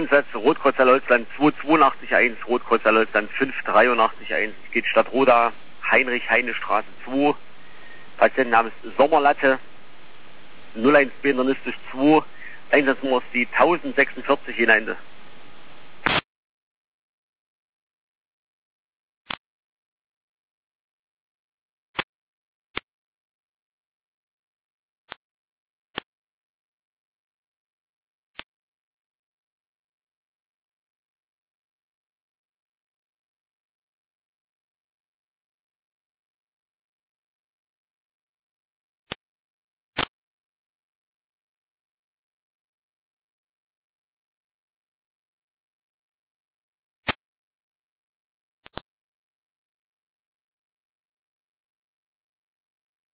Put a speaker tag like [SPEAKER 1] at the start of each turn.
[SPEAKER 1] Einsatz Rotkreuz Holzland 282-1, Rotkreuz Holzland 583-1. Geht Stadt Roda, Heinrich-Heine-Straße 2. Patient namens Sommerlatte 01 Behindernis durch 2. Einsatznummer ist die 1046 hinein.